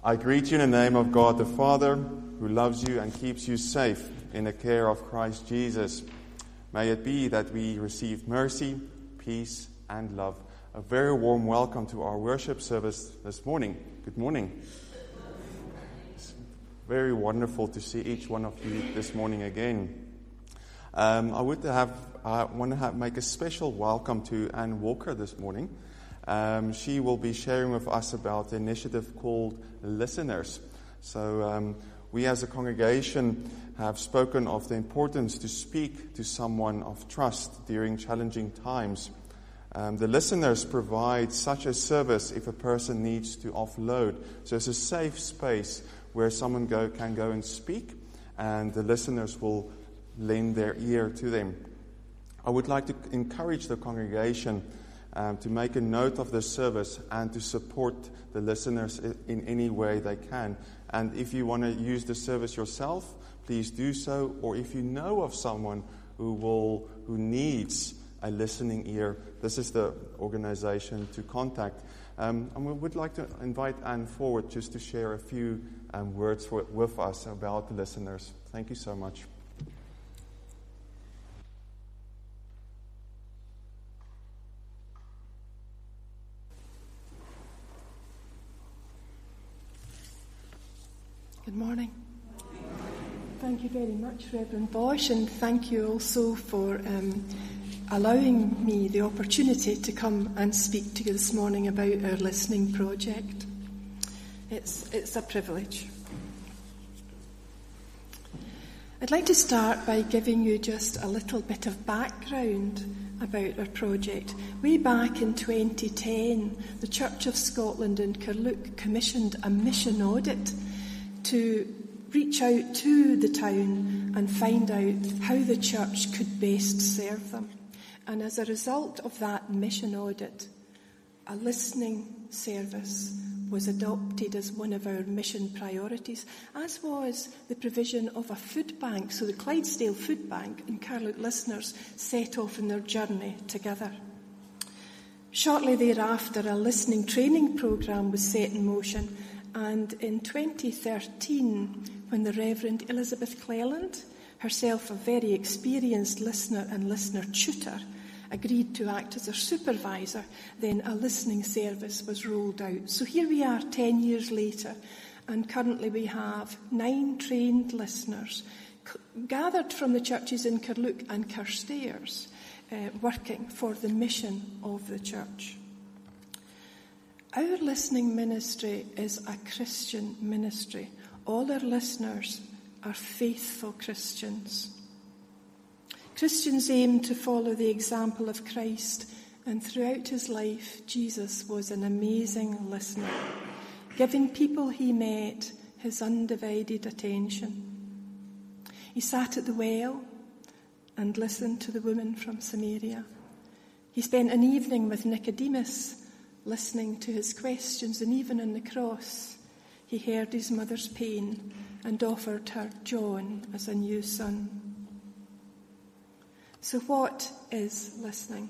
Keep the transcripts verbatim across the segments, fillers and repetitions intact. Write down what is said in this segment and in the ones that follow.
I greet you in the name of God the Father, who loves you and keeps you safe in the care of Christ Jesus. May it be that we receive mercy, peace, and love. A very warm welcome to our worship service this morning. Good morning. It's very wonderful to see each one of you this morning again. Um, I would have, I want to have, make a special welcome to Anne Walker this morning. Um, she will be sharing with us about the initiative called Listeners. So um, we as a congregation have spoken of the importance to speak to someone of trust during challenging times. Um, the Listeners provide such a service if a person needs to offload. So it's a safe space where someone go, can go and speak, and the listeners will lend their ear to them. I would like to encourage the congregation Um, to make a note of this service and to support the listeners in any way they can. And if you want to use the service yourself, please do so. Or if you know of someone who will who needs a listening ear, this is the organization to contact. Um, and we would like to invite Anne forward just to share a few um, words for, with us about the listeners. Thank you so much. Good morning. Thank you very much, Reverend Bosch, and thank you also for um, allowing me the opportunity to come and speak to you this morning about our listening project. It's, it's a privilege. I'd like to start by giving you just a little bit of background about our project. Way back in twenty ten, the Church of Scotland in Carluke commissioned a mission audit to reach out to the town and find out how the church could best serve them. And as a result of that mission audit, a listening service was adopted as one of our mission priorities, as was the provision of a food bank. So the Clydesdale Food Bank and Carluke listeners set off on their journey together. Shortly thereafter, a listening training programme was set in motion. And in twenty thirteen, when the Reverend Elizabeth Cleland, herself a very experienced listener and listener tutor, agreed to act as a supervisor, then a listening service was rolled out. So here we are ten years later, and currently we have nine trained listeners c- gathered from the churches in Carluke and Carstairs, uh, working for the mission of the church. Our listening ministry is a Christian ministry. All our listeners are faithful Christians. Christians aim to follow the example of Christ, and throughout his life, Jesus was an amazing listener, giving people he met his undivided attention. He sat at the well and listened to the woman from Samaria. He spent an evening with Nicodemus, listening to his questions, and even on the cross, he heard his mother's pain and offered her John as a new son. So what is listening?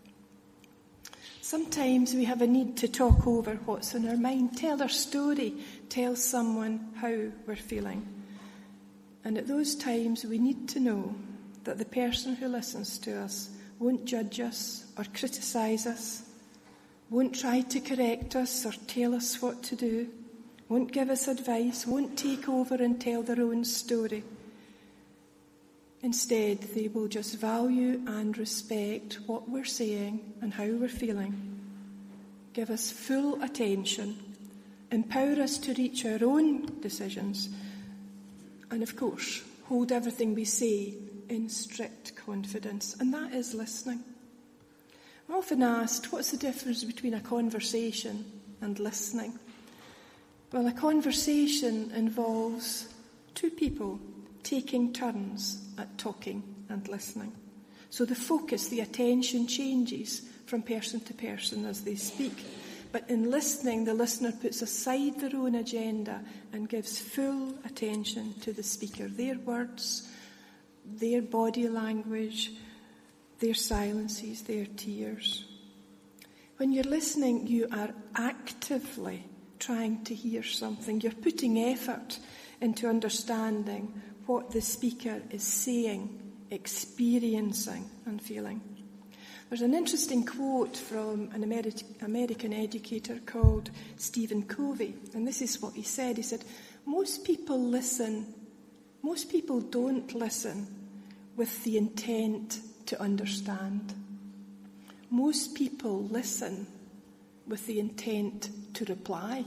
Sometimes we have a need to talk over what's on our mind, tell our story, tell someone how we're feeling. And at those times we need to know that the person who listens to us won't judge us or criticise us, won't try to correct us or tell us what to do, won't give us advice, won't take over and tell their own story. Instead, they will just value and respect what we're saying and how we're feeling, give us full attention, empower us to reach our own decisions, and of course, hold everything we say in strict confidence. And that is listening. I'm often asked, what's the difference between a conversation and listening? Well, a conversation involves two people taking turns at talking and listening. So the focus, the attention changes from person to person as they speak. But in listening, the listener puts aside their own agenda and gives full attention to the speaker, their words, their body language, their silences, their tears. When you're listening, you are actively trying to hear something. You're putting effort into understanding what the speaker is saying, experiencing and feeling. There's an interesting quote from an Ameri- American educator called Stephen Covey, and this is what he said. He said, most people listen, most people don't listen with the intent to understand. Most people listen with the intent to reply.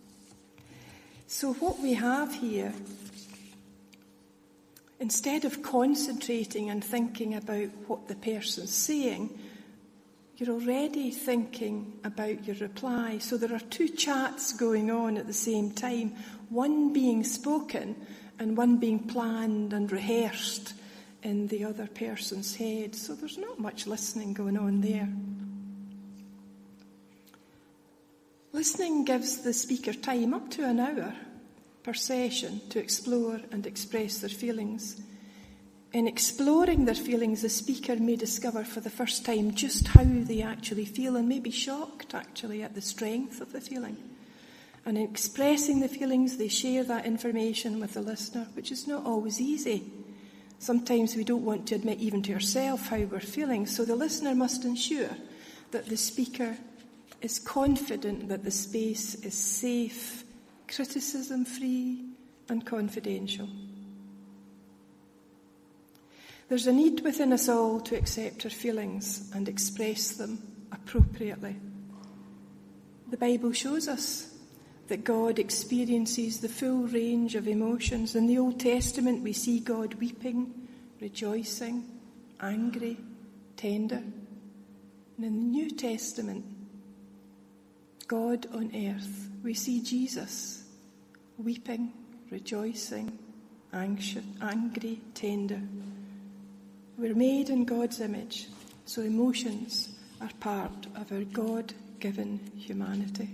So what we have here, instead of concentrating and thinking about what the person's saying, you're already thinking about your reply. So there are two chats going on at the same time, one being spoken and one being planned and rehearsed in the other person's head. So there's not much listening going on there. Listening gives the speaker time up to an hour per session to explore and express their feelings. In exploring their feelings, the speaker may discover for the first time just how they actually feel and may be shocked, actually, at the strength of the feeling. And in expressing the feelings, they share that information with the listener, which is not always easy. Sometimes we don't want to admit even to ourselves how we're feeling, so the listener must ensure that the speaker is confident that the space is safe, criticism-free, and confidential. There's a need within us all to accept our feelings and express them appropriately. The Bible shows us that God experiences the full range of emotions. In the Old Testament, we see God weeping, rejoicing, angry, tender. And in the New Testament, God on earth, we see Jesus weeping, rejoicing, anxious, angry, tender. We're made in God's image, so emotions are part of our God-given humanity.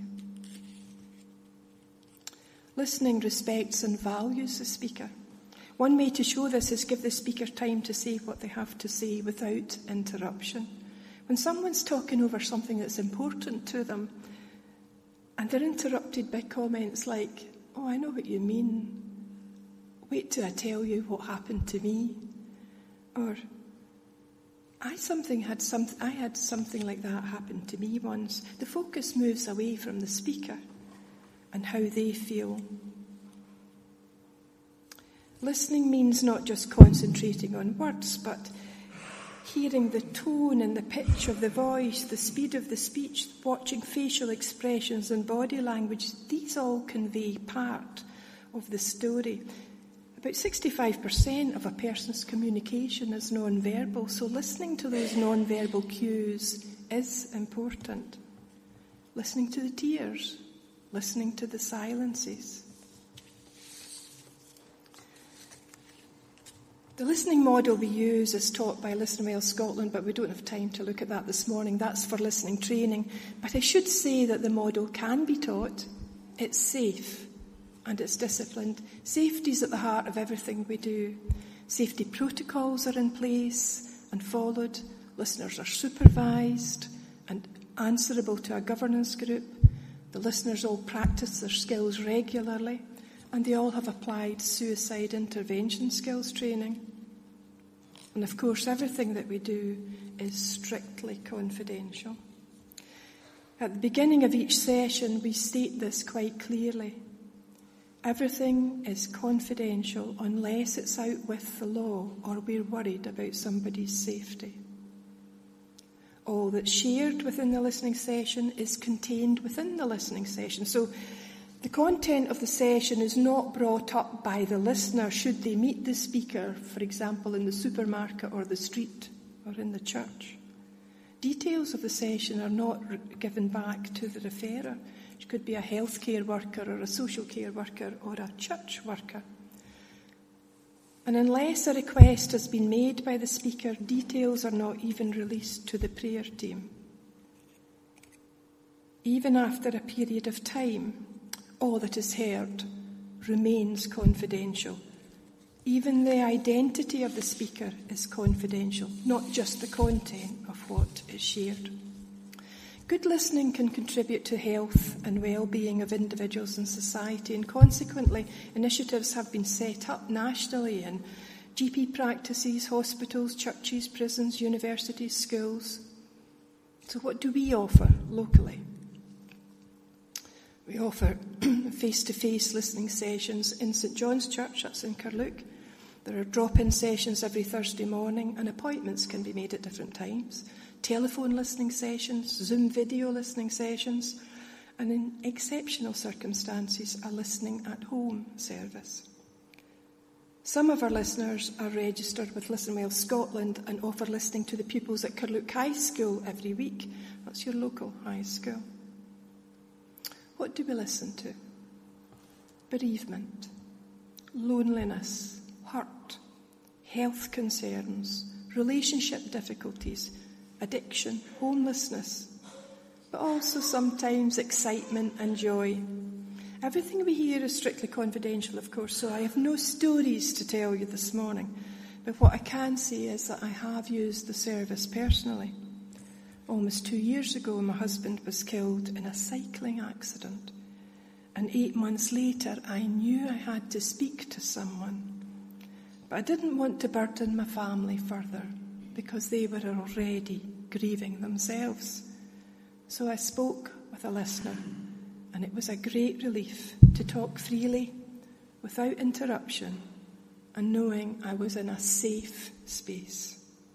Listening respects and values the speaker. One way to show this is give the speaker time to say what they have to say without interruption. When someone's talking over something that's important to them, and they're interrupted by comments like, "Oh, I know what you mean. Wait till I tell you what happened to me." Or, I something had some, I had something like that happen to me once. The focus moves away from the speaker and how they feel. Listening means not just concentrating on words, but hearing the tone and the pitch of the voice, the speed of the speech, watching facial expressions and body language. These all convey part of the story. About sixty-five percent of a person's communication is non-verbal, so listening to those non-verbal cues is important. Listening to the tears, listening to the silences. The listening model we use is taught by Listen Well Scotland, but we don't have time to look at that this morning. That's for listening training. But I should say that the model can be taught. It's safe and it's disciplined. Safety is at the heart of everything we do. Safety protocols are in place and followed. Listeners are supervised and answerable to a governance group. The listeners all practice their skills regularly, and they all have applied suicide intervention skills training. And of course, everything that we do is strictly confidential. At the beginning of each session, we state this quite clearly. Everything is confidential unless it's out with the law or we're worried about somebody's safety. All that's shared within the listening session is contained within the listening session. So the content of the session is not brought up by the listener should they meet the speaker, for example, in the supermarket or the street or in the church. Details of the session are not re- given back to the referrer. It could be a healthcare worker or a social care worker or a church worker. And unless a request has been made by the speaker, details are not even released to the prayer team. Even after a period of time, all that is heard remains confidential. Even the identity of the speaker is confidential, not just the content of what is shared. Good listening can contribute to health and well-being of individuals and society, and consequently initiatives have been set up nationally in G P practices, hospitals, churches, prisons, universities, schools. So what do we offer locally? We offer face-to-face listening sessions in St John's Church, that's in Carluke. There are drop-in sessions every Thursday morning, and appointments can be made at different times. Telephone listening sessions, Zoom video listening sessions, and in exceptional circumstances, a listening at home service. Some of our listeners are registered with Listen Well Scotland and offer listening to the pupils at Carluke High School every week. That's your local high school. What do we listen to? Bereavement, loneliness, hurt, health concerns, relationship difficulties, addiction, homelessness, but also sometimes excitement and joy. Everything we hear is strictly confidential, of course, so I have no stories to tell you this morning. But what I can say is that I have used the service personally. Almost two years ago, my husband was killed in a cycling accident. And eight months later, I knew I had to speak to someone. But I didn't want to burden my family further because they were already grieving themselves. So I spoke with a listener, and it was a great relief to talk freely, without interruption, and knowing I was in a safe space.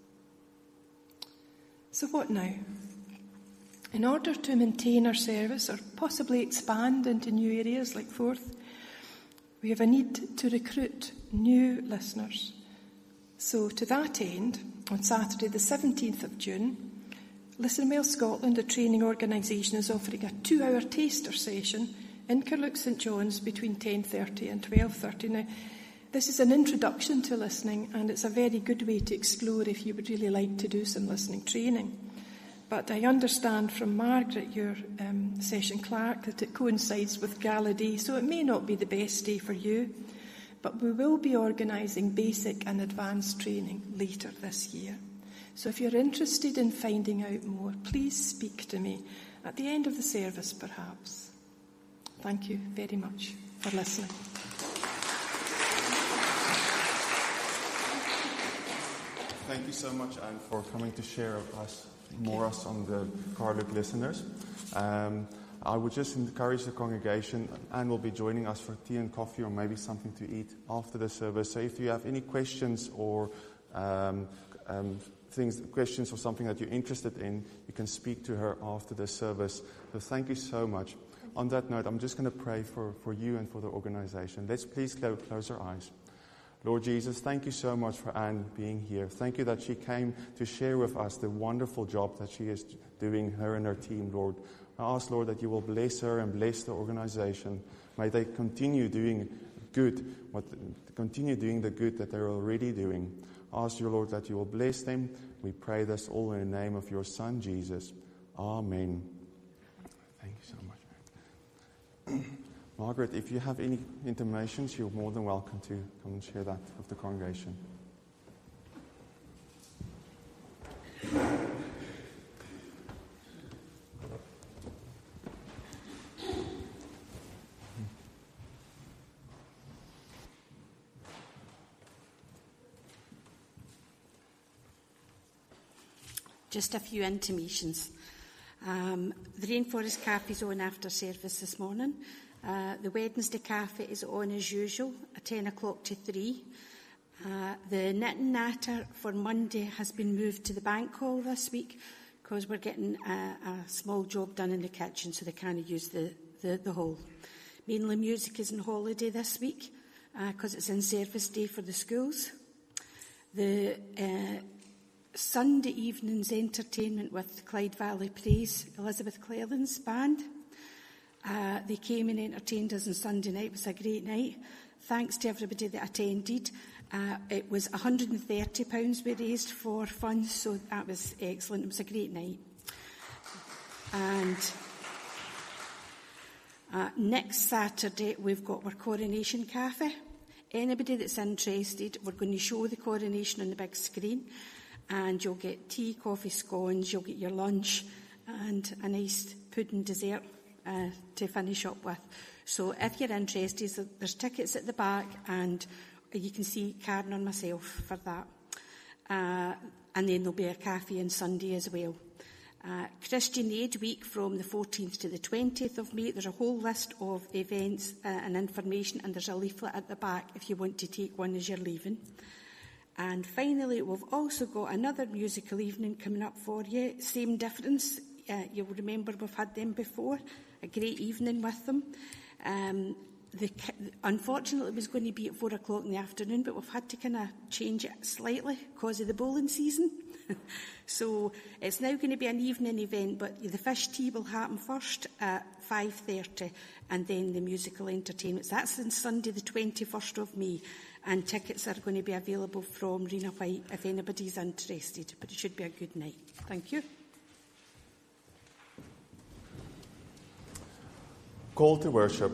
So what now? In order to maintain our service, or possibly expand into new areas like Forth, we have a need to recruit new listeners. So to that end, on Saturday the seventeenth of June, Listen Well Scotland, a training organisation, is offering a two-hour taster session in Carluke St John's between ten thirty and twelve thirty. Now, this is an introduction to listening, and it's a very good way to explore if you would really like to do some listening training. But I understand from Margaret, your um, session clerk, that it coincides with Gala Day, so it may not be the best day for you. But we will be organising basic and advanced training later this year. So if you're interested in finding out more, please speak to me at the end of the service, perhaps. Thank you very much for listening. Thank you so much, Anne, for coming to share with us more us on the Carluke listeners. Um, I would just encourage the congregation. Anne will be joining us for tea and coffee, or maybe something to eat after the service. So if you have any questions or um, um, things, questions or something that you're interested in, you can speak to her after the service. So thank you so much. On that note, I'm just going to pray for, for you and for the organization. Let's please close our eyes. Lord Jesus, thank you so much for Anne being here. Thank you that she came to share with us the wonderful job that she is doing, her and her team, Lord. I ask, Lord, that you will bless her and bless the organization. May they continue doing good, what, continue doing the good that they're already doing. I ask you, Lord, that you will bless them. We pray this all in the name of your Son, Jesus. Amen. Thank you so much. Margaret, if you have any intimations, you're more than welcome to come and share that with the congregation. Just a few intimations. Um, the Rainforest Cafe is on after service this morning. Uh, the Wednesday Cafe is on as usual, at ten o'clock to three. Uh, the Knit and Natter for Monday has been moved to the bank hall this week because we're getting a, a small job done in the kitchen, so they can't use the, the, the hall. Mainly Music is on holiday this week because uh, it's in service day for the schools. The uh, Sunday evening's entertainment with Clyde Valley Praise, Elizabeth Cleland's band. Uh, they came and entertained us on Sunday night. It was a great night. Thanks to everybody that attended. Uh, it was one hundred thirty pounds we raised for funds, so that was excellent. It was a great night. And uh, next Saturday, we've got our Coronation Cafe. Anybody that's interested, we're going to show the coronation on the big screen, and you'll get tea, coffee, scones, you'll get your lunch, and a nice pudding dessert uh, to finish up with. So if you're interested, there's tickets at the back, and you can see Karen and myself for that. Uh, and then there'll be a cafe on Sunday as well. Uh, Christian Aid Week from the fourteenth to the twentieth of May. There's a whole list of events uh, and information, and there's a leaflet at the back if you want to take one as you're leaving. And finally, we've also got another musical evening coming up for you. Same difference. Uh, you'll remember we've had them before. A great evening with them. Um, the, unfortunately, it was going to be at four o'clock in the afternoon, but we've had to kind of change it slightly because of the bowling season. So it's now going to be an evening event, but the fish tea will happen first at five thirty, and then the musical entertainments. That's on Sunday the twenty-first of May, and tickets are going to be available from Rena White if anybody's interested, but it should be a good night. Thank you. Call to worship.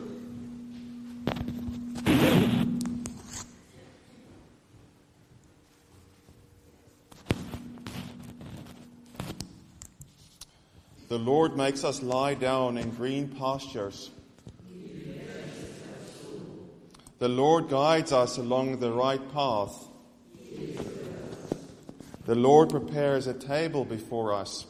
The Lord makes us lie down in green pastures. The Lord guides us along the right path. The Lord prepares a table before us.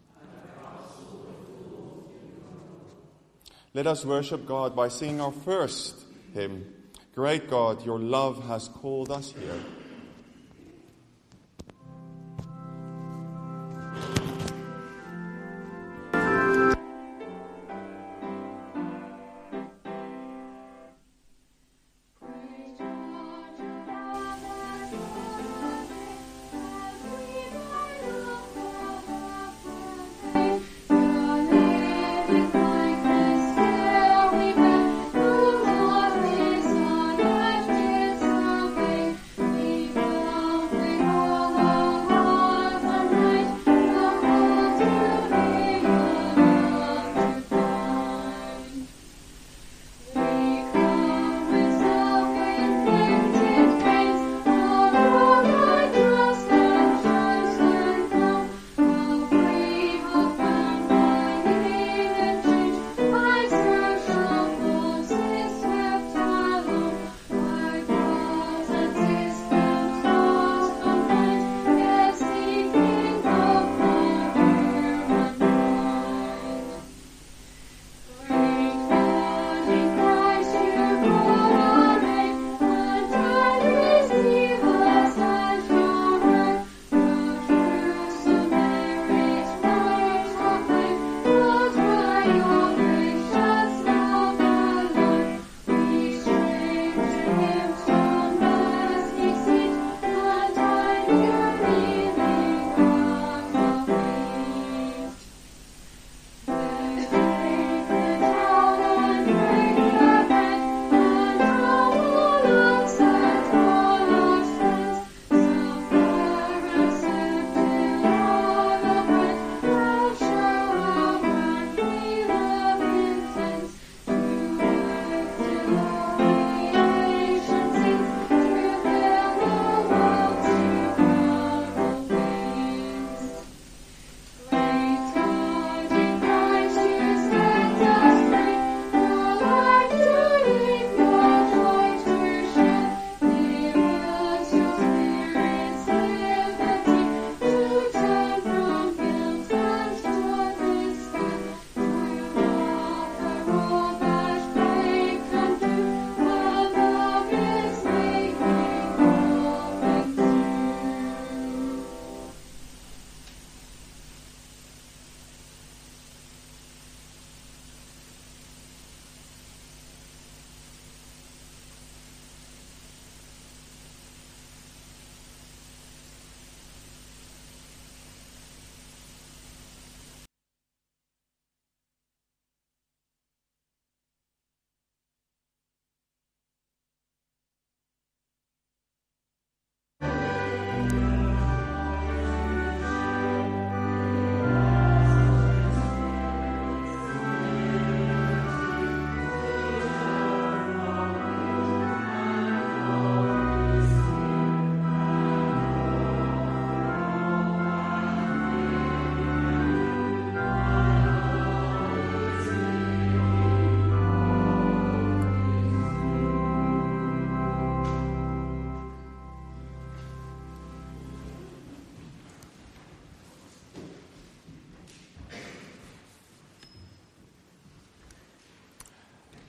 Let us worship God by singing our first hymn, Great God, your love has called us here. We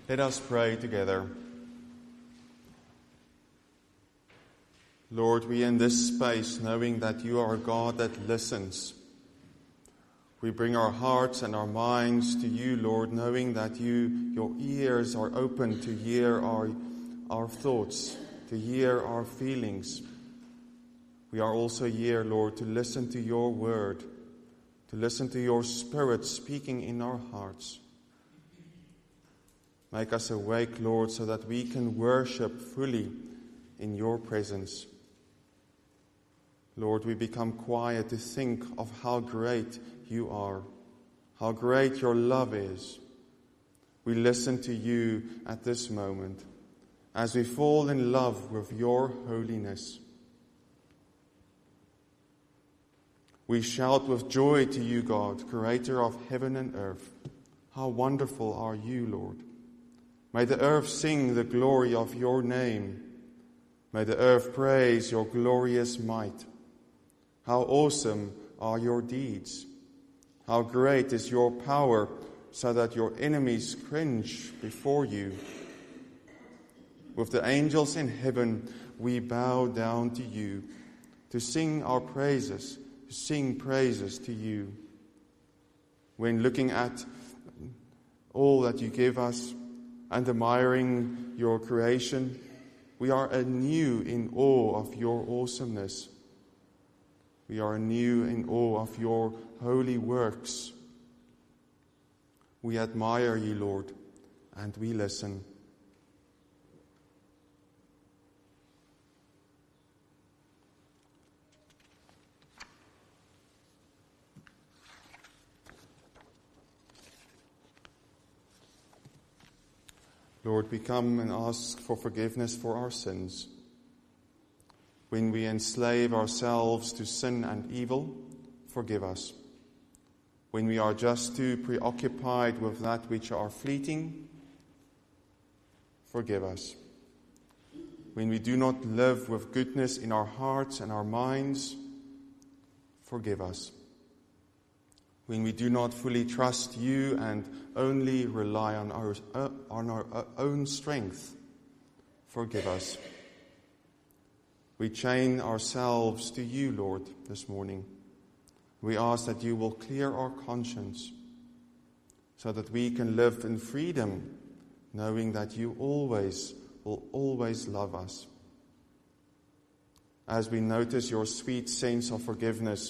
Let us pray together. Lord, we in this space, knowing that you are a God that listens, we bring our hearts and our minds to you, Lord, knowing that you, your ears are open to hear our, our thoughts, to hear our feelings. We are also here, Lord, to listen to your word, to listen to your Spirit speaking in our hearts. Make us awake, Lord, so that we can worship fully in your presence. Lord, we become quiet to think of how great you are, how great your love is. We listen to you at this moment as we fall in love with your holiness. We shout with joy to you, God, creator of heaven and earth. How wonderful are you, Lord. May the earth sing the glory of your name. May the earth praise your glorious might. How awesome are your deeds. How great is your power, so that your enemies cringe before you. With the angels in heaven, we bow down to you, to sing our praises, to sing praises to you. When looking at all that you give us and admiring your creation, we are anew in awe of your awesomeness. We are anew in awe of your holy works. We admire you, Lord, and we listen. Lord, we come and ask for forgiveness for our sins. When we enslave ourselves to sin and evil, forgive us. When we are just too preoccupied with that which are fleeting, forgive us. When we do not live with goodness in our hearts and our minds, forgive us. When we do not fully trust you and only rely on our, uh, on our own strength, forgive us. We chain ourselves to you, Lord, this morning. We ask that you will clear our conscience so that we can live in freedom, knowing that you always will always love us. As we notice your sweet sense of forgiveness,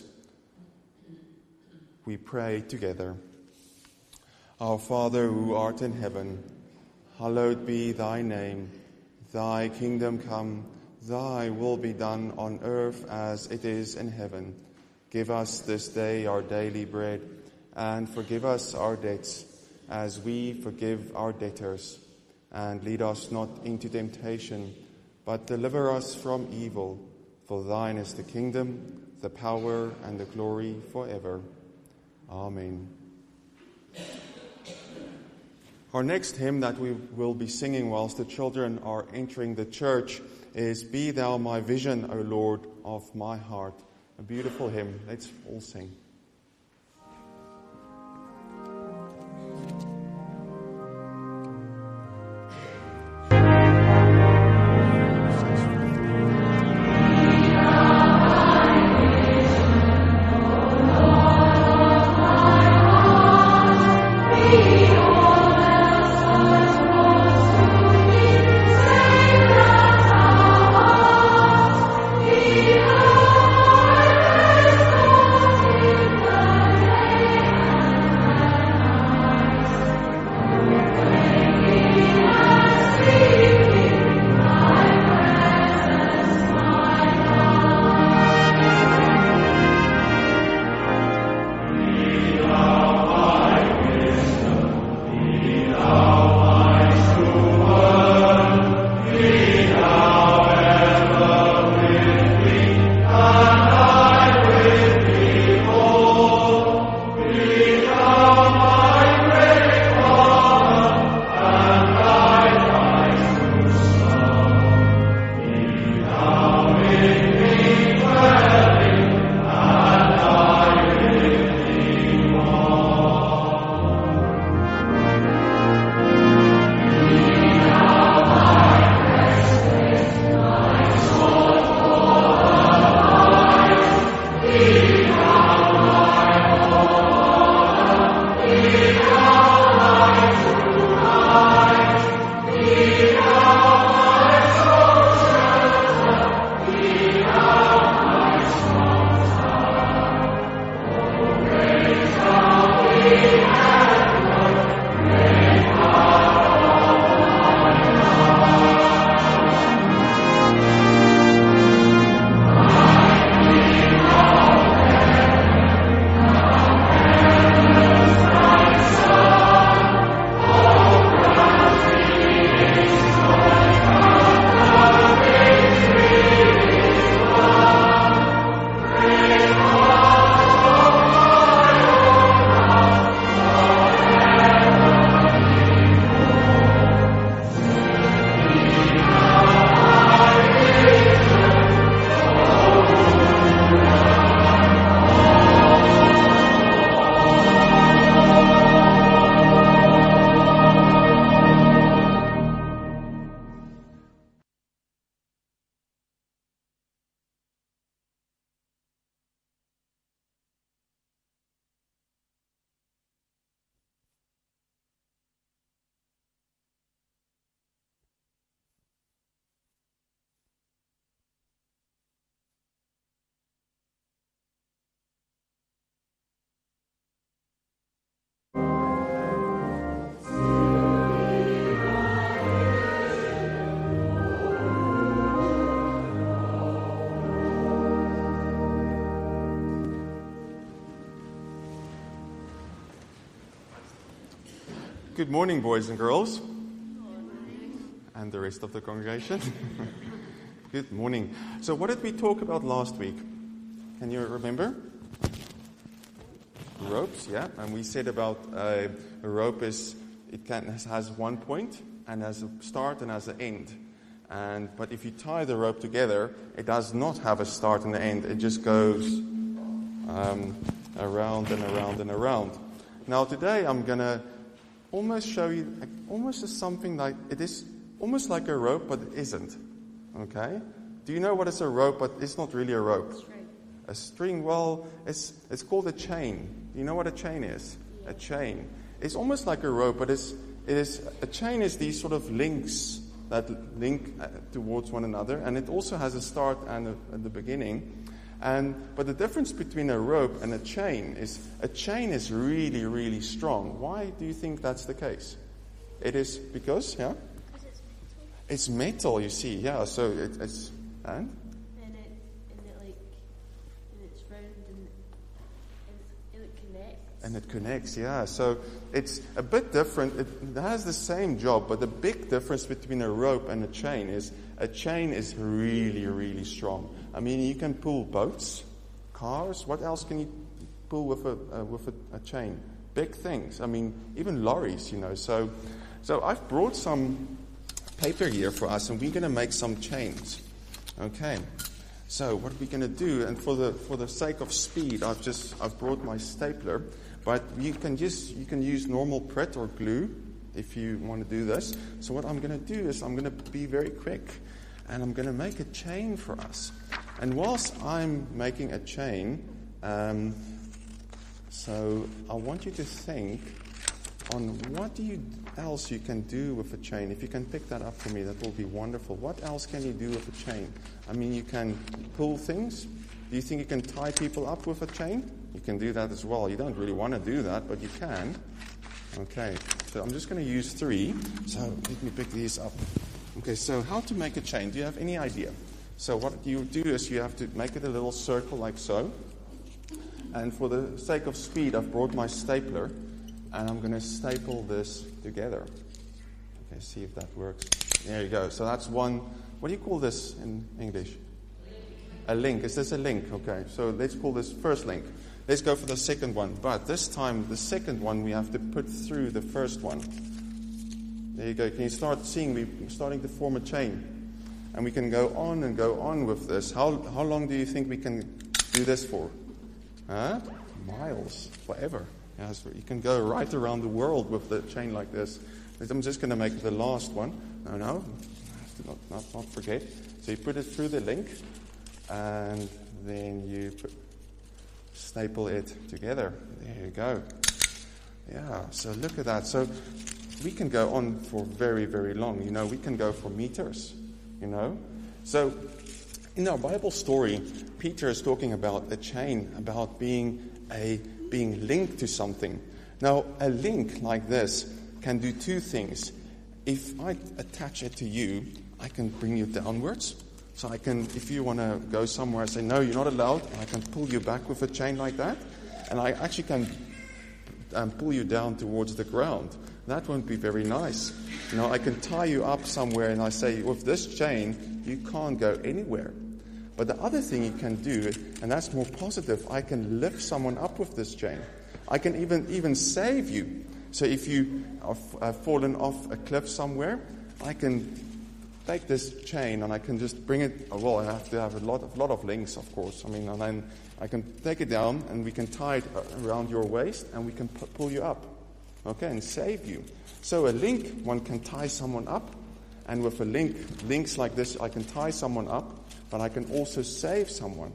we pray together. Our Father who art in heaven, hallowed be thy name. Thy kingdom come, thy will be done on earth as it is in heaven. Give us this day our daily bread, and forgive us our debts, as we forgive our debtors. And lead us not into temptation, but deliver us from evil. For thine is the kingdom, the power, and the glory forever. Amen. Our next hymn that we will be singing whilst the children are entering the church is Be Thou My Vision, O Lord, of my heart. A beautiful hymn. Let's all sing. Thank you. Good morning, boys and girls. And the rest of the congregation. Good morning. So what did we talk about last week? Can you remember? Ropes, yeah. And we said about uh, a rope is, it can, has one point and has a start and has an end. And but if you tie the rope together, it does not have a start and an end. It just goes um, around and around and around. Now today I'm going to almost show you, almost as something like, it is almost like a rope, but it isn't. Okay? Do you know what is a rope, but it's not really a rope? String. A string, well, it's it's called a chain. Do you know what a chain is? Yeah. A chain. It's almost like a rope, but it's, it is, a chain is these sort of links that link uh, towards one another, and it also has a start and a, at the beginning. And but the difference between a rope and a chain is a chain is really, really strong. Why do you think that's the case? It is because, yeah? Because It's it's metal. metal, you see, yeah. So it, it's and And it, and it like, and it's round and, and, and it connects. and it connects, yeah. So it's a bit different. It, it has the same job, but the big difference between a rope and a chain is a chain is really, really strong. I mean, you can pull boats, cars. What else can you pull with a uh, with a, a chain? Big things. I mean, even lorries, you know. So, so I've brought some paper here for us, and we're going to make some chains. Okay. So what are we going to do? And for the for the sake of speed, I've just I've brought my stapler, but you can just you can use normal Pret or glue if you want to do this. So what I'm going to do is I'm going to be very quick, and I'm going to make a chain for us. And whilst I'm making a chain, um, so I want you to think on what do you else you can do with a chain. If you can pick that up for me, that will be wonderful. What else can you do with a chain? I mean, you can pull things. Do you think you can tie people up with a chain? You can do that as well. You don't really want to do that, but you can. Okay, so I'm just going to use three. So let me pick these up. Okay, so how to make a chain? Do you have any idea? So what you do is you have to make it a little circle like so. And for the sake of speed, I've brought my stapler. And I'm going to staple this together. Okay, see if that works. There you go. So that's one. What do you call this in English? A link. Is this a link? Okay, so let's call this first link. Let's go for the second one. But this time, the second one we have to put through the first one. There you go. Can you start seeing we're starting to form a chain? And we can go on and go on with this. How how long do you think we can do this for? Huh? Miles. Forever. Yeah, so you can go right around the world with the chain like this. I'm just going to make the last one. No, no. Not, not, not forget. So you put it through the link. And then you put, staple it together. There you go. Yeah, so look at that. So we can go on for very, very long. You know, we can go for meters. You know. So in our Bible story, Peter is talking about a chain, about being a being linked to something. Now, a link like this can do two things. If I attach it to you, I can bring you downwards. So I can, if you want to go somewhere, I say, no, you're not allowed. I can pull you back with a chain like that. And I actually can um, pull you down towards the ground. That won't be very nice. You know, I can tie you up somewhere and I say, with this chain, you can't go anywhere. But the other thing you can do, and that's more positive, I can lift someone up with this chain. I can even even save you. So if you have uh, fallen off a cliff somewhere, I can take this chain and I can just bring it. Well, I have to have a lot of lot of links, of course. I mean, and then I can take it down and we can tie it around your waist and we can p- pull you up, okay, and save you. So a link, one can tie someone up, and with a link, links like this, I can tie someone up. But I can also save someone.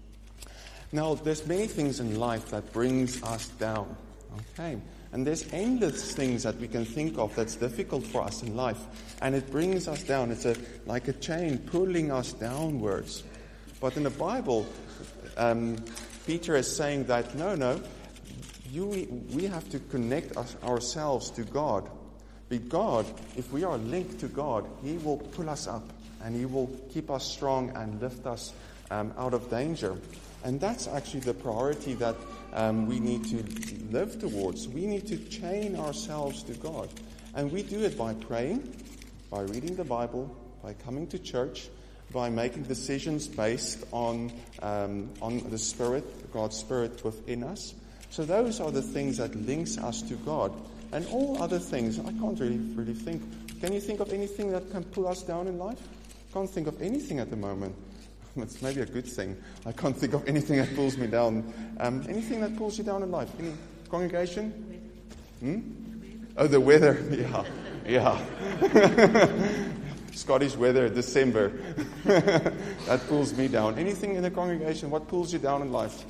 Now, there's many things in life that brings us down, okay? And there's endless things that we can think of that's difficult for us in life. And it brings us down. It's a, like a chain pulling us downwards. But in the Bible, um, Peter is saying that, no, no, you, we have to connect us, ourselves to God. Because God, if we are linked to God, He will pull us up. And He will keep us strong and lift us um, out of danger. And that's actually the priority that um, we need to live towards. We need to chain ourselves to God. And we do it by praying, by reading the Bible, by coming to church, by making decisions based on um, on the Spirit, God's Spirit within us. So those are the things that links us to God. And all other things, I can't really really think. Can you think of anything that can pull us down in life? I can't think of anything at the moment. It's maybe a good thing. I can't think of anything that pulls me down. Um, anything that pulls you down in life? Any congregation? Hmm? Oh, the weather. Yeah, yeah. Scottish weather, December. That pulls me down. Anything in the congregation? What pulls you down in life?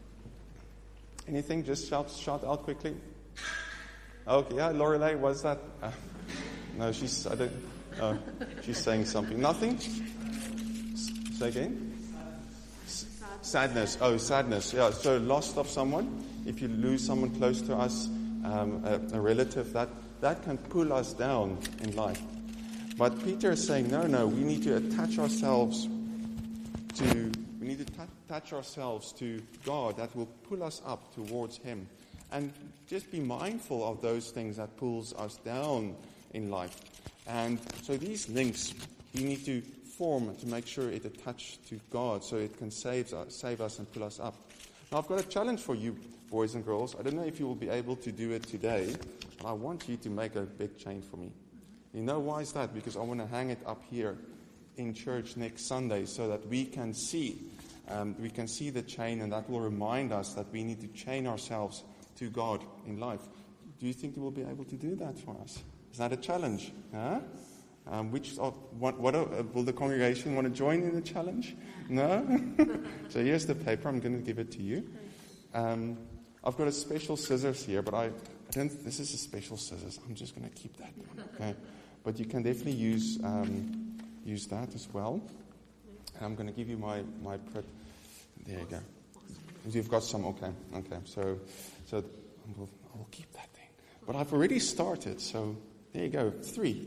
Anything? Just shout, shout out quickly. Okay, yeah, Lorelei, what's that? Uh, no, she's. I don't. Uh, she's saying something. Nothing. S- say again. S- sadness. Oh, sadness. Yeah. So loss of someone. If you lose someone close to us, um, a, a relative, that that can pull us down in life. But Peter is saying, no, no, we need to attach ourselves to, we need to t- attach ourselves to God that will pull us up towards Him. And just be mindful of those things that pulls us down in life. And so these links, you need to form to make sure it attached to God so it can save us, save us and pull us up. Now I've got a challenge for you, boys and girls. I don't know if you will be able to do it today, but I want you to make a big chain for me. You know why is that? Because I want to hang it up here in church next Sunday so that we can see, um, we can see the chain, and that will remind us that we need to chain ourselves to God in life. Do you think you will be able to do that for us? Is that a challenge? Huh? Um, which of, what, what uh, will the congregation want to join in the challenge? No? So here's the paper. I'm going to give it to you. Um, I've got a special scissors here, but I, I don't. This is a special scissors. I'm just going to keep that one. Okay. But you can definitely use um, use that as well. And I'm going to give you my my prep. There you go. You've got some. Okay. Okay. So so I will, I will keep that thing. But I've already started. So there you go. Three.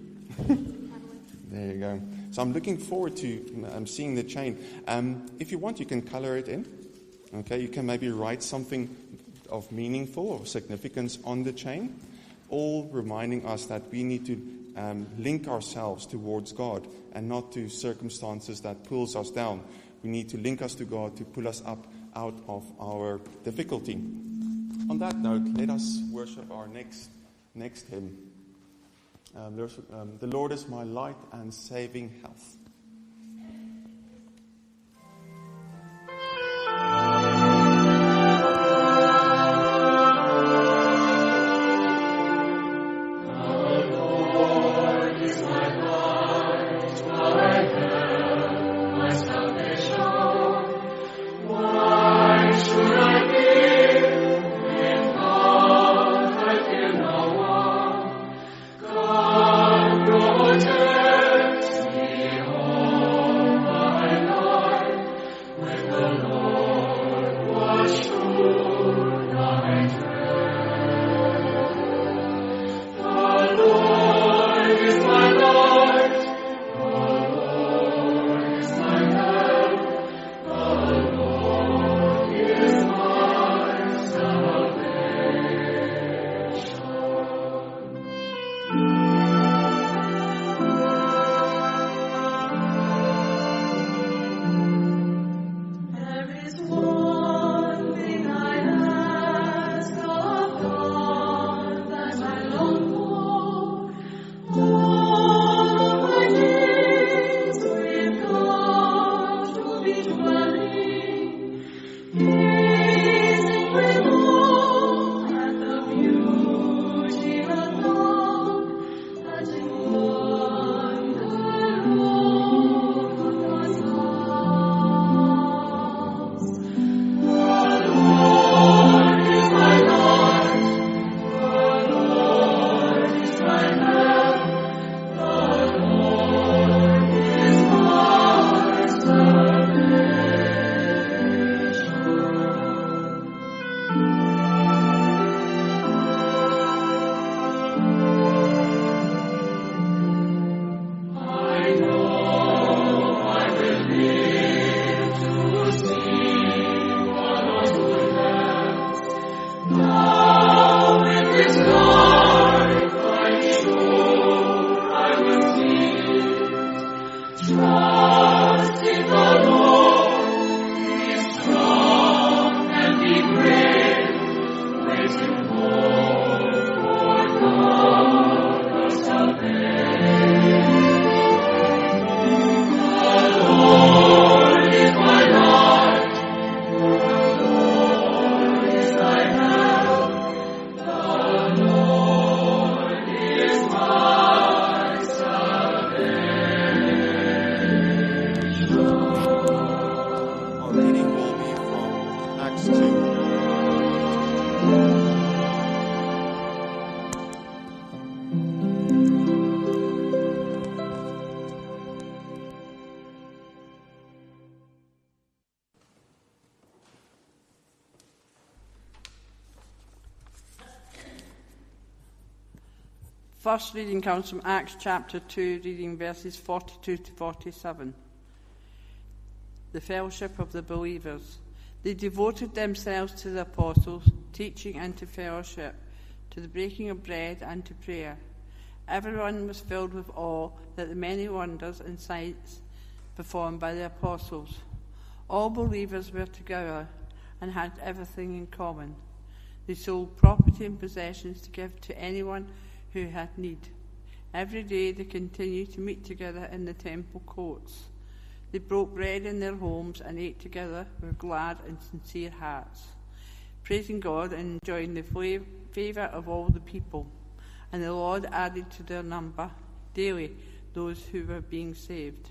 There you go. So I'm looking forward to um, seeing the chain. Um, if you want, you can color it in. Okay. You can maybe write something of meaningful or significance on the chain, all reminding us that we need to um, link ourselves towards God and not to circumstances that pulls us down. We need to link us to God to pull us up out of our difficulty. On that note, let us worship our next next hymn. Um, um, the Lord is my light and saving health. Protect me, First reading comes from Acts chapter two, reading verses forty-two to forty-seven. The fellowship of the believers. They devoted themselves to the apostles, teaching and to fellowship, to the breaking of bread and to prayer. Everyone was filled with awe at the many wonders and sights performed by the apostles. All believers were together and had everything in common. They sold property and possessions to give to anyone who had need. Every day they continued to meet together in the temple courts. They broke bread in their homes and ate together with glad and sincere hearts, praising God and enjoying the favour of all the people. And the Lord added to their number daily those who were being saved.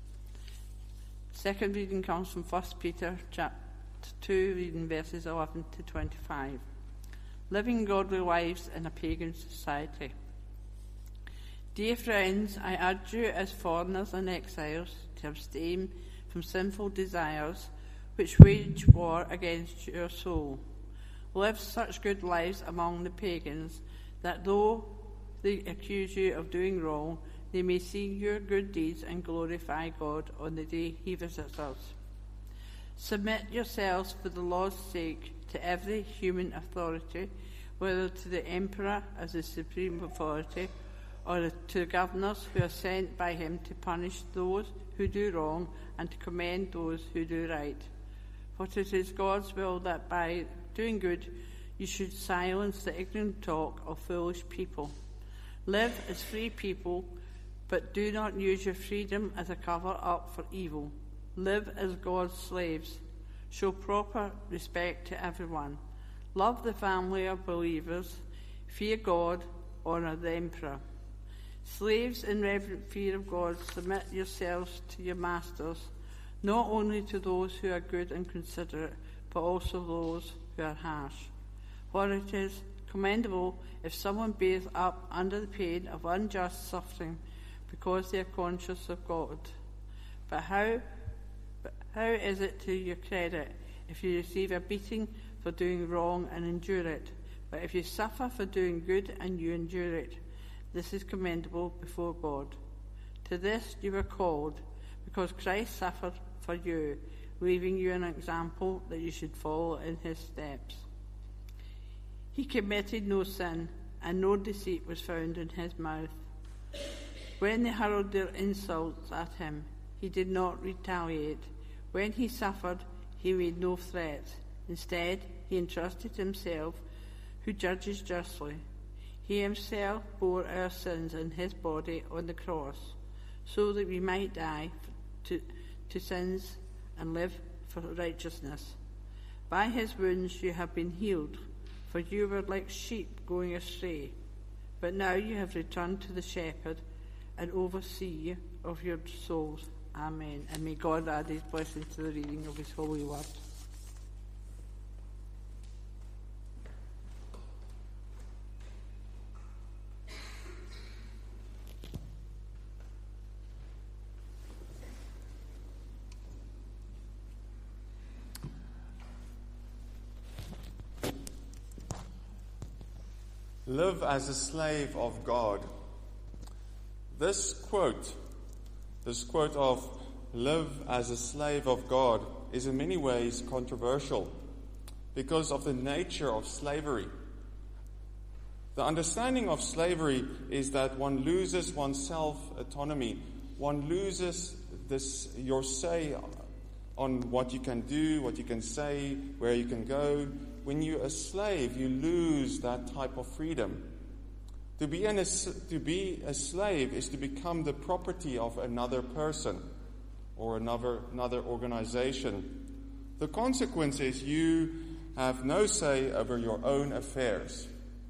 Second reading comes from First Peter chapter two, reading verses eleven to twenty-five. Living godly lives in a pagan society. Dear friends, I urge you as foreigners and exiles to abstain from sinful desires which wage war against your soul. Live such good lives among the pagans that though they accuse you of doing wrong, they may see your good deeds and glorify God on the day he visits us. Submit yourselves for the Lord's sake to every human authority, whether to the emperor as the supreme authority, or to the governors who are sent by him to punish those who do wrong and to commend those who do right. For it is God's will that by doing good you should silence the ignorant talk of foolish people. Live as free people, but do not use your freedom as a cover-up for evil. Live as God's slaves. Show proper respect to everyone. Love the family of believers. Fear God. Honour the emperor. Slaves, in reverent fear of God, submit yourselves to your masters, not only to those who are good and considerate, but also those who are harsh. For it is commendable if someone bears up under the pain of unjust suffering because they are conscious of God. But how, but how is it to your credit if you receive a beating for doing wrong and endure it? But if you suffer for doing good and you endure it, this is commendable before God. To this you were called, because Christ suffered for you, leaving you an example that you should follow in his steps. He committed no sin, and no deceit was found in his mouth. When they hurled their insults at him, he did not retaliate. When he suffered, he made no threats. Instead, he entrusted himself, who judges justly. He himself bore our sins in his body on the cross, so that we might die to, to sins and live for righteousness. By his wounds you have been healed, for you were like sheep going astray. But now you have returned to the shepherd and overseer of your souls. Amen. And may God add his blessing to the reading of his holy word. Live as a slave of God. This quote, this quote of live as a slave of God is in many ways controversial because of the nature of slavery. The understanding of slavery is that one loses one's self-autonomy, one loses this your say on what you can do, what you can say, where you can go. When you're a slave, you lose that type of freedom. To be, an, to be a slave is to become the property of another person or another, another organization. The consequence is you have no say over your own affairs.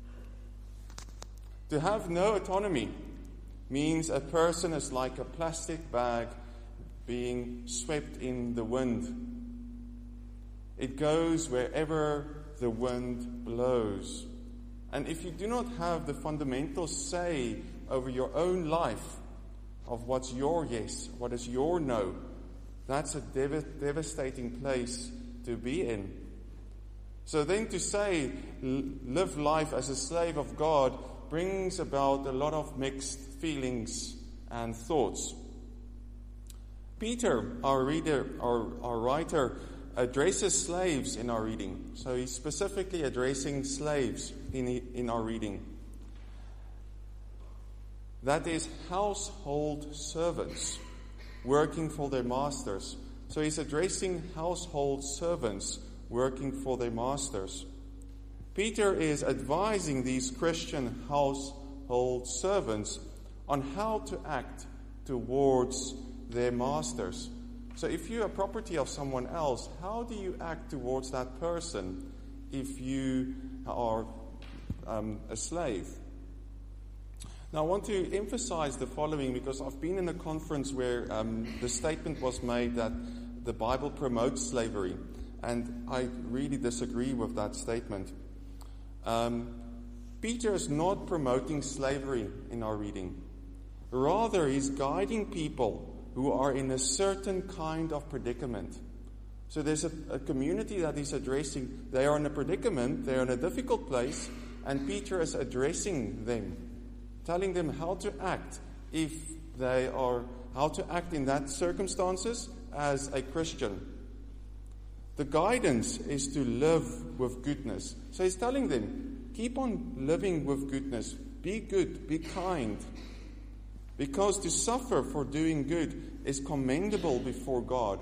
To have no autonomy means a person is like a plastic bag being swept in the wind. It goes wherever the wind blows. And if you do not have the fundamental say over your own life of what's your yes, what is your no, that's a dev- devastating place to be in. So then to say, live life as a slave of God brings about a lot of mixed feelings and thoughts. Peter, our reader, our, our writer, addresses slaves in our reading. So he's specifically addressing slaves in, in our reading. That is household servants working for their masters. So he's addressing household servants working for their masters. Peter is advising these Christian household servants on how to act towards their masters. So if you're a property of someone else, how do you act towards that person if you are um, a slave? Now I want to emphasize the following, because I've been in a conference where um, the statement was made that the Bible promotes slavery, and I really disagree with that statement. Um, Peter is not promoting slavery in our reading. Rather, he's guiding people who are in a certain kind of predicament. So there's a, a community that he's addressing. They are in a predicament, they are in a difficult place, and Peter is addressing them, telling them how to act if they are, how to act in that circumstances as a Christian. The guidance is to live with goodness. So he's telling them, keep on living with goodness. Be good, be kind. Because to suffer for doing good is commendable before God.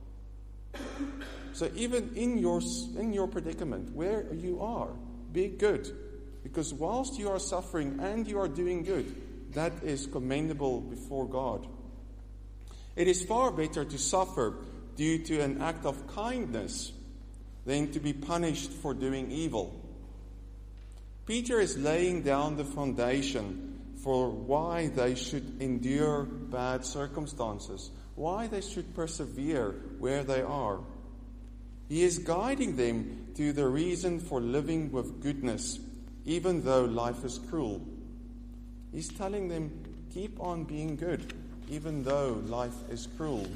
So even in your, in your predicament, where you are, be good. Because whilst you are suffering and you are doing good, that is commendable before God. It is far better to suffer due to an act of kindness than to be punished for doing evil. Peter is laying down the foundation for why they should endure bad circumstances, why they should persevere where they are. He is guiding them to the reason for living with goodness, even though life is cruel. He's telling them, keep on being good, even though life is cruel.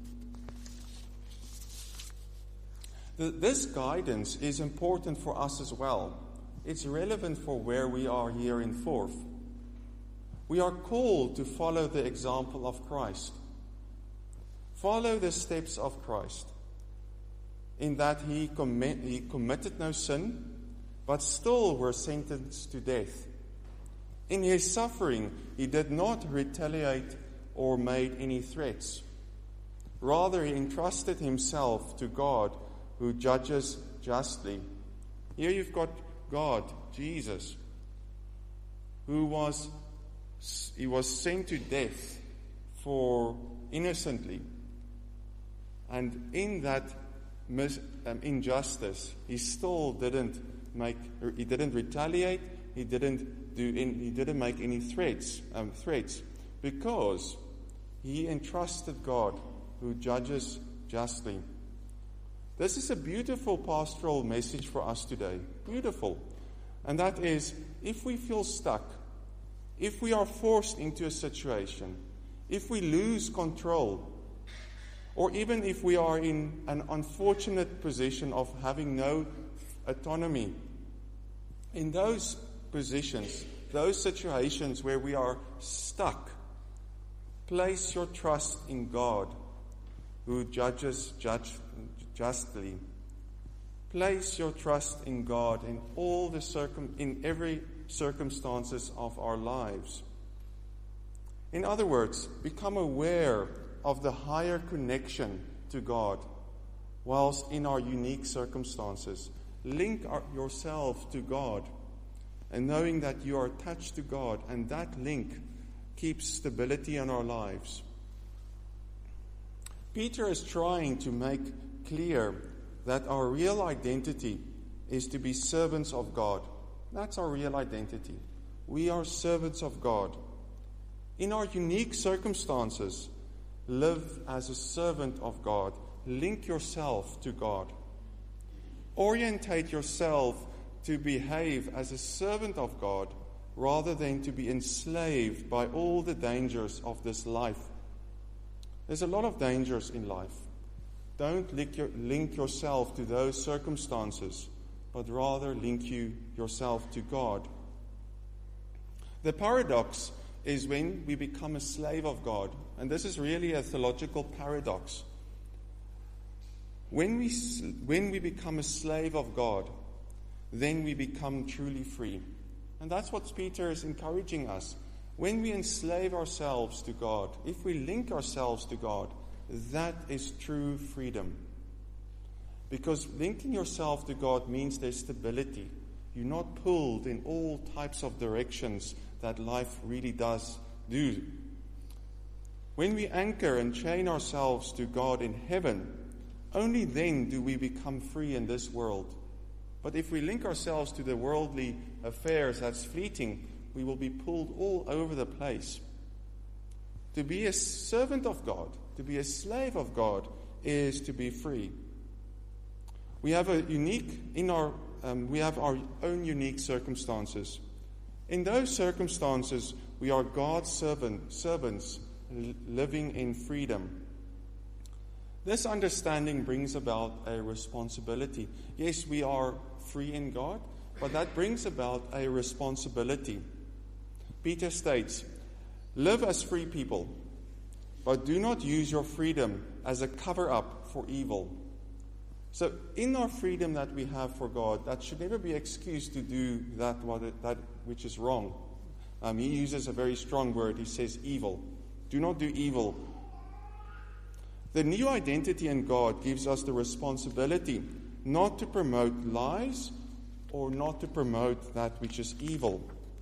This guidance is important for us as well. It's relevant for where we are here in Forth. We are called to follow the example of Christ. Follow the steps of Christ, in that he, commit, he committed no sin, but still were sentenced to death. In his suffering, he did not retaliate or made any threats. Rather, he entrusted himself to God, who judges justly. Here you've got God, Jesus, who was he was sent to death for innocently. And in that mis, um, injustice, he still didn't make he didn't retaliate, he didn't do in, he didn't make any threats um, threats because he entrusted God, who judges justly. This is a beautiful pastoral message for us today. Beautiful. And that is, if we feel stuck, if we are forced into a situation, if we lose control, or even if we are in an unfortunate position of having no autonomy, in those positions, those situations where we are stuck, place your trust in God, who judges judge, justly. Place your trust in God in all the circum in every circumstances of our lives. In other words, become aware of the higher connection to God, whilst in our unique circumstances. Link our, yourself to God, and knowing that you are attached to God, and that link keeps stability in our lives. Peter is trying to make clear that our real identity is to be servants of God. That's our real identity. We are servants of God. In our unique circumstances, live as a servant of God. Link yourself to God. Orientate yourself to behave as a servant of God rather than to be enslaved by all the dangers of this life. There's a lot of dangers in life. Don't link, your, link yourself to those circumstances, but rather link you yourself to God. The paradox is when we become a slave of God, and this is really a theological paradox. When we, when we become a slave of God, then we become truly free. And that's what Peter is encouraging us. When we enslave ourselves to God, if we link ourselves to God, that is true freedom. Because linking yourself to God means there's stability. You're not pulled in all types of directions that life really does do. When we anchor and chain ourselves to God in heaven, only then do we become free in this world. But if we link ourselves to the worldly affairs that's fleeting, we will be pulled all over the place. To be a servant of God, to be a slave of God, is to be free. We have a unique in our um, we have our own unique circumstances. In those circumstances, we are God's servant, servants living in freedom. This understanding brings about a responsibility. Yes, we are free in God, but that brings about a responsibility. Peter states, "Live as free people, but do not use your freedom as a cover-up for evil." So in our freedom that we have for God, that should never be an excuse to do that, what it, that which is wrong. Um, he uses a very strong word. He says evil. Do not do evil. The new identity in God gives us the responsibility not to promote lies or not to promote that which is evil.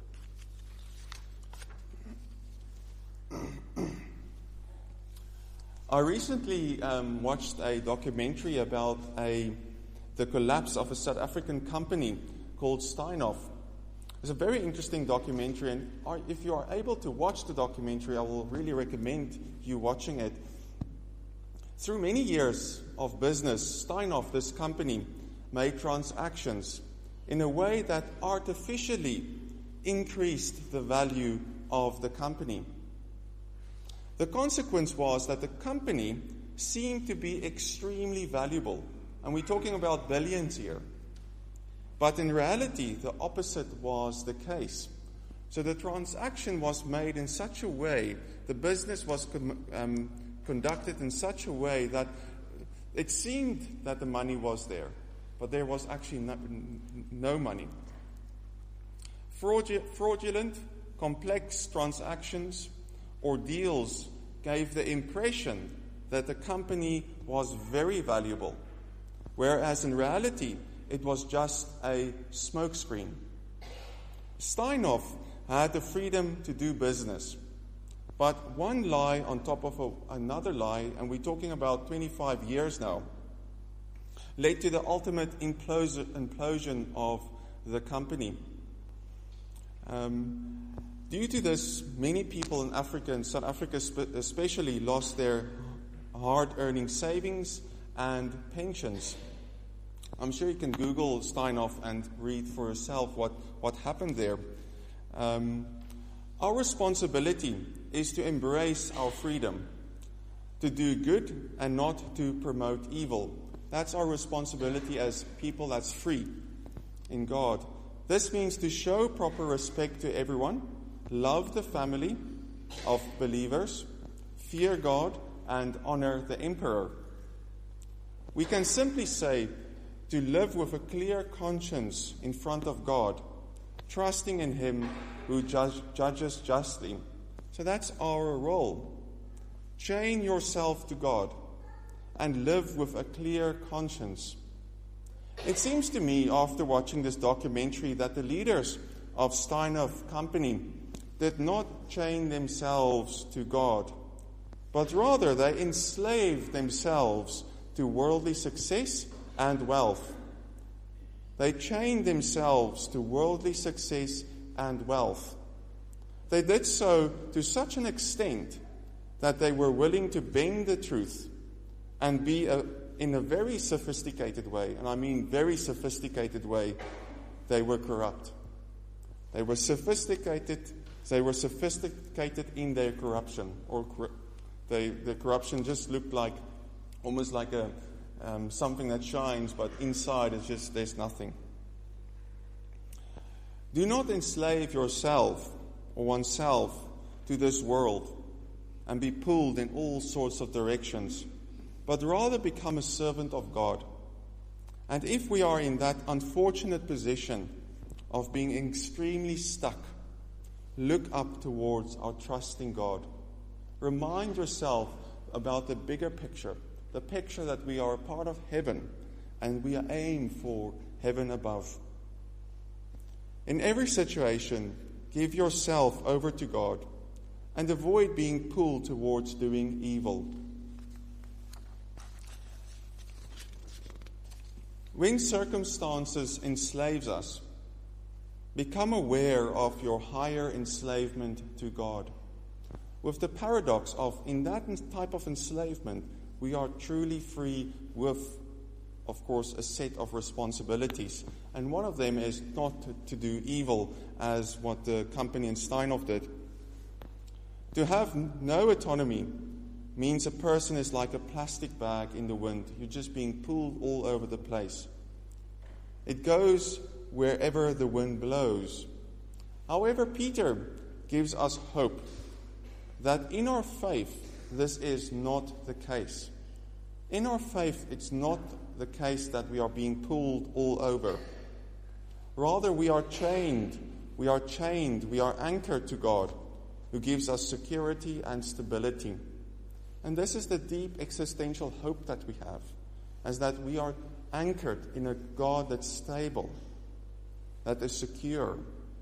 I recently um, watched a documentary about a, the collapse of a South African company called Steinhoff. It's a very interesting documentary, and if you are able to watch the documentary, I will really recommend you watching it. Through many years of business, Steinhoff, this company, made transactions in a way that artificially increased the value of the company. The consequence was that the company seemed to be extremely valuable, and we're talking about billions here. But in reality, the opposite was the case. So the transaction was made in such a way, the business was um, conducted in such a way that it seemed that the money was there, but there was actually no, no money. Fraudulent, complex transactions or deals gave the impression that the company was very valuable, whereas in reality, it was just a smokescreen. Steinhoff had the freedom to do business, but one lie on top of a, another lie, and we're talking about twenty-five years now, led to the ultimate implosion, implosion of the company. Um, due to this, many people in Africa, and South Africa especially, lost their hard-earning savings and pensions. I'm sure you can Google Steinhoff and read for yourself what, what happened there. Um, our responsibility is to embrace our freedom, to do good and not to promote evil. That's our responsibility as people that's free in God. This means to show proper respect to everyone, love the family of believers, fear God, and honor the emperor. We can simply say to live with a clear conscience in front of God, trusting in Him who judge, judges justly. So that's our role. Chain yourself to God and live with a clear conscience. It seems to me, after watching this documentary, that the leaders of Steinhoff Company did not chain themselves to God, but rather they enslaved themselves to worldly success and wealth. They chained themselves to worldly success and wealth. They did so to such an extent that they were willing to bend the truth and be a, in a very sophisticated way, and I mean very sophisticated way, they were corrupt. They were sophisticated, they were sophisticated in their corruption, or they, the corruption just looked like, almost like a um, something that shines, but inside it's just, there's nothing. Do not enslave yourself or oneself to this world and be pulled in all sorts of directions, but rather become a servant of God. And if we are in that unfortunate position of being extremely stuck, look up towards our trust in God. Remind yourself about the bigger picture, the picture that we are a part of heaven and we aim for heaven above. In every situation, give yourself over to God and avoid being pulled towards doing evil. When circumstances enslave us, become aware of your higher enslavement to God. With the paradox of, in that type of enslavement, we are truly free with, of course, a set of responsibilities. And one of them is not to, to do evil, as what the company in Steinhoff did. To have no autonomy means a person is like a plastic bag in the wind. You're just being pulled all over the place. It goes wherever the wind blows. However, Peter gives us hope that in our faith, this is not the case. In our faith, it's not the case that we are being pulled all over. Rather, we are chained. We are chained. We are anchored to God, who gives us security and stability. And this is the deep existential hope that we have, as that we are anchored in a God that's stable, that is secure.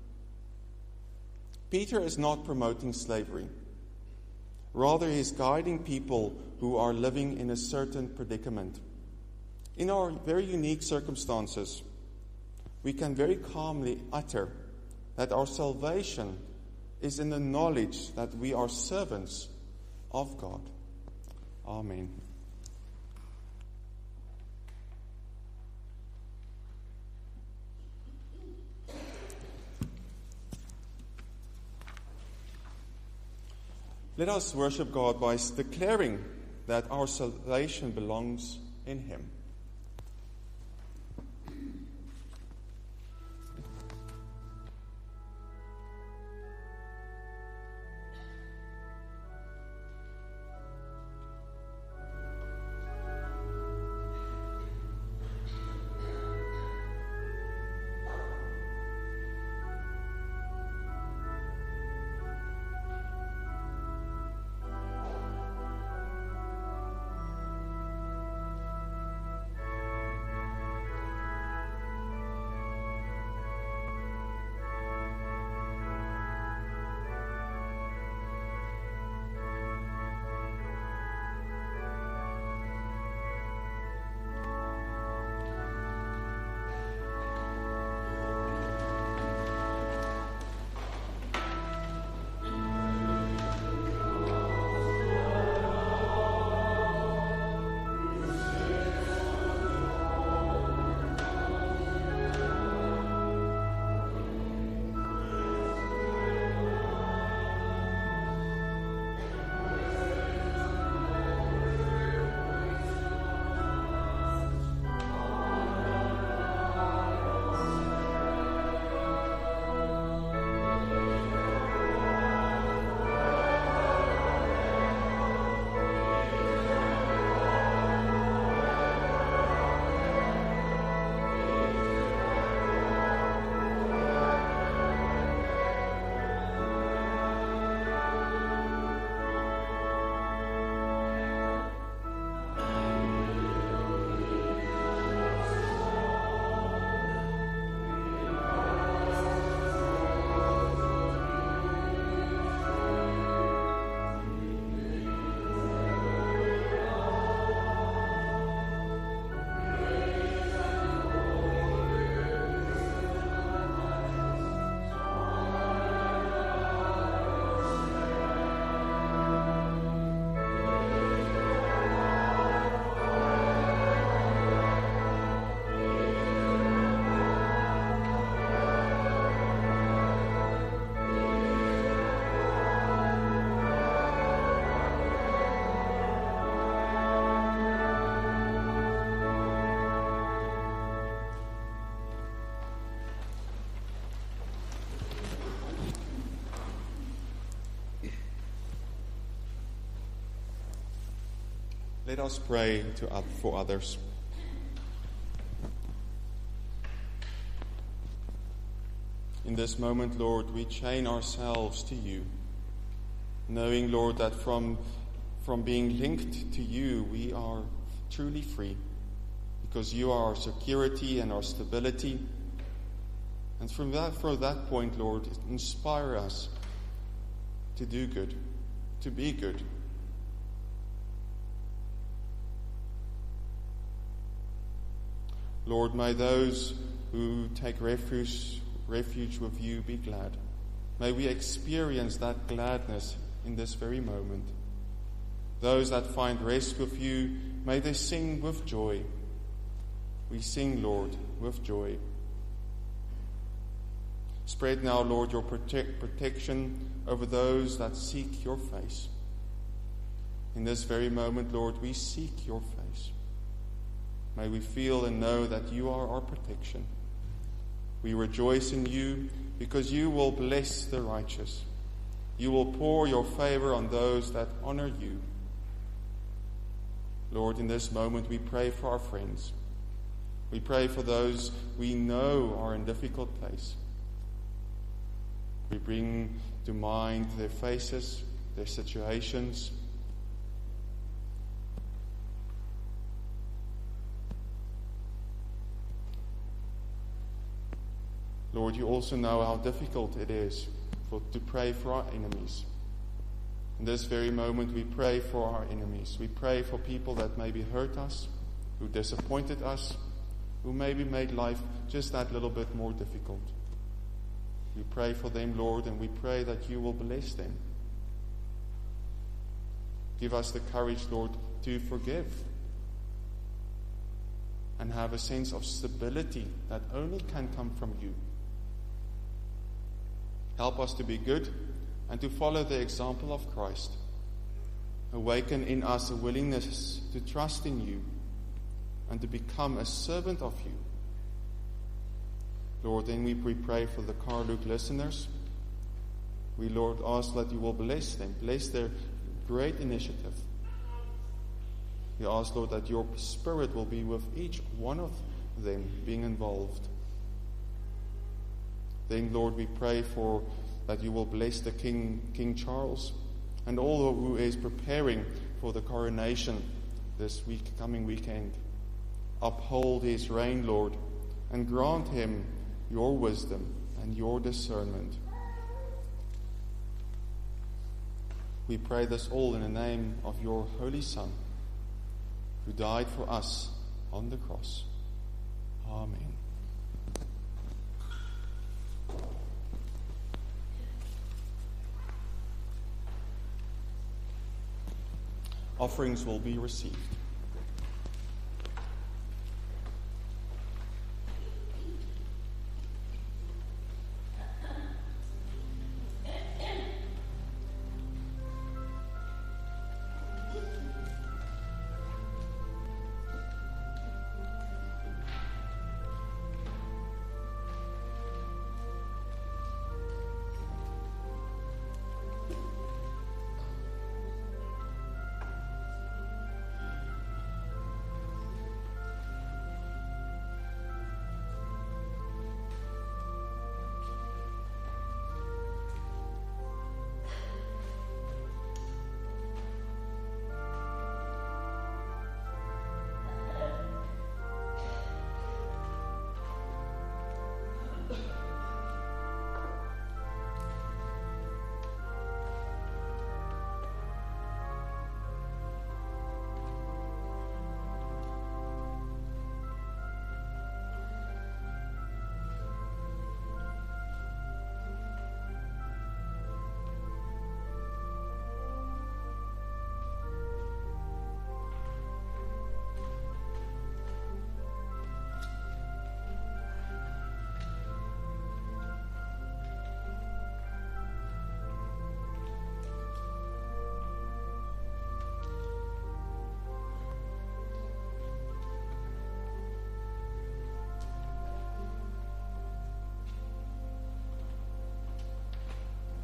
Peter is not promoting slavery. Rather, he is guiding people who are living in a certain predicament. In our very unique circumstances, we can very calmly utter that our salvation is in the knowledge that we are servants of God. Amen. Let us worship God by declaring that our salvation belongs in Him. Let us pray to, uh, for others. In this moment, Lord, we chain ourselves to you, knowing, Lord, that from, from being linked to you, we are truly free, because you are our security and our stability. And from that, from that point, Lord, inspire us to do good, to be good. Lord, may those who take refuge refuge with you be glad. May we experience that gladness in this very moment. Those that find rest with you, may they sing with joy. We sing, Lord, with joy. Spread now, Lord, your protect, protection over those that seek your face. In this very moment, Lord, we seek your face. May we feel and know that you are our protection. We rejoice in you because you will bless the righteous. You will pour your favor on those that honor you. Lord, in this moment we pray for our friends. We pray for those we know are in difficult place. We bring to mind their faces, their situations. Lord, you also know how difficult it is for, to pray for our enemies. In this very moment, we pray for our enemies. We pray for people that maybe hurt us, who disappointed us, who maybe made life just that little bit more difficult. We pray for them, Lord, and we pray that you will bless them. Give us the courage, Lord, to forgive and have a sense of stability that only can come from you. Help us to be good and to follow the example of Christ. Awaken in us a willingness to trust in you and to become a servant of you. Lord, then we pray for the Carluke listeners. We, Lord, ask that you will bless them, bless their great initiative. We ask, Lord, that your Spirit will be with each one of them being involved. Then, Lord, we pray for that you will bless the King, King Charles, and all who is preparing for the coronation this week, coming weekend. Uphold his reign, Lord, and grant him your wisdom and your discernment. We pray this all in the name of your Holy Son, who died for us on the cross. Amen. Offerings will be received.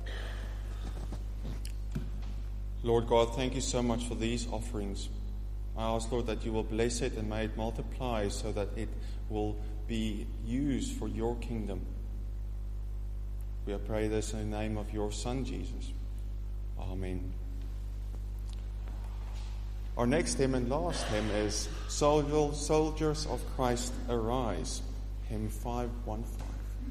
Lord God, thank you so much for these offerings. I ask, Lord, that you will bless it and may it multiply so that it will be used for your kingdom. We pray this in the name of your Son, Jesus. Amen. Our next hymn and last hymn is Soldiers of Christ Arise, hymn five one five.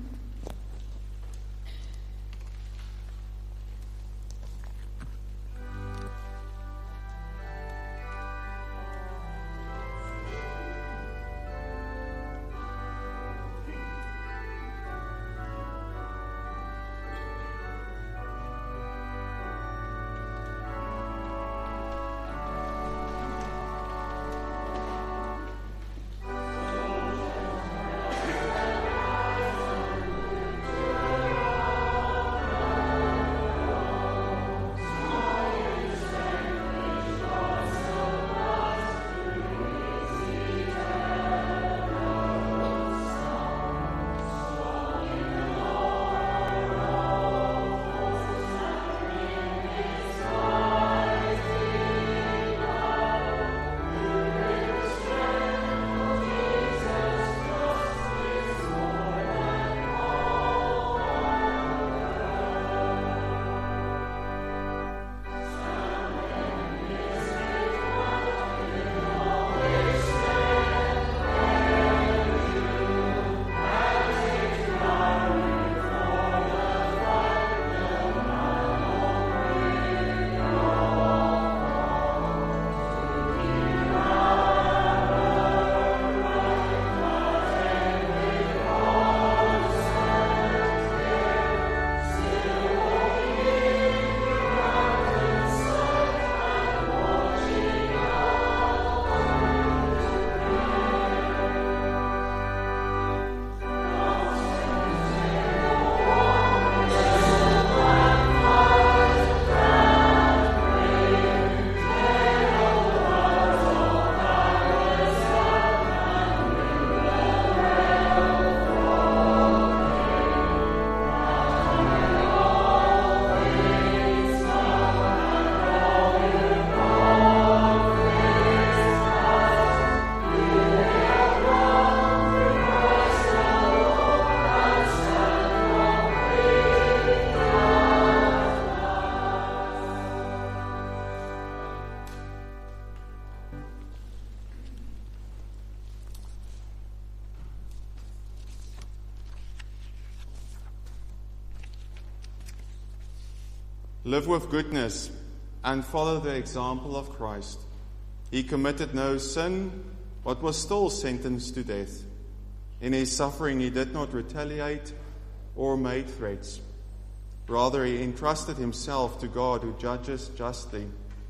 Live with goodness and follow the example of Christ. He committed no sin, but was still sentenced to death. In his suffering, he did not retaliate or made threats. Rather, he entrusted himself to God who judges justly.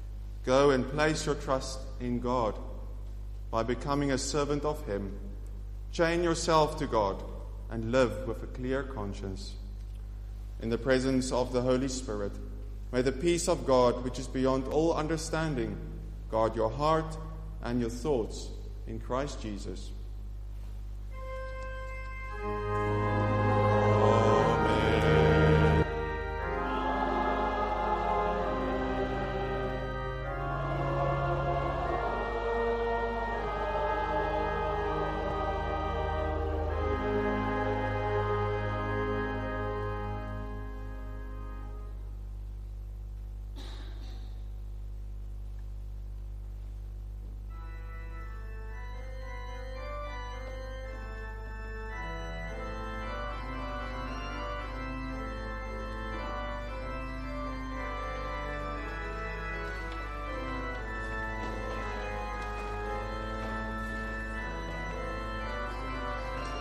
Go and place your trust in God by becoming a servant of him. Chain yourself to God and live with a clear conscience. In the presence of the Holy Spirit, may the peace of God, which is beyond all understanding, guard your heart and your thoughts in Christ Jesus.